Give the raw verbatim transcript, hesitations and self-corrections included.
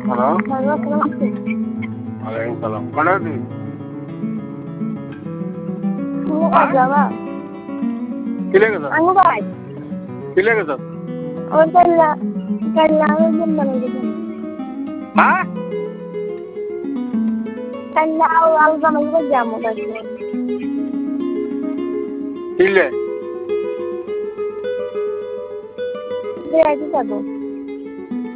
Hello hello നമസ്തേ. വലൈക്കും സലാം. കണ്ടു Ano ka ba? किलेगा सर Ano ba? किलेगा sir O kala kailangan din naman dito. हाँ Kailangan ako ba magpadya mo kasi? किले Kaya dito ba?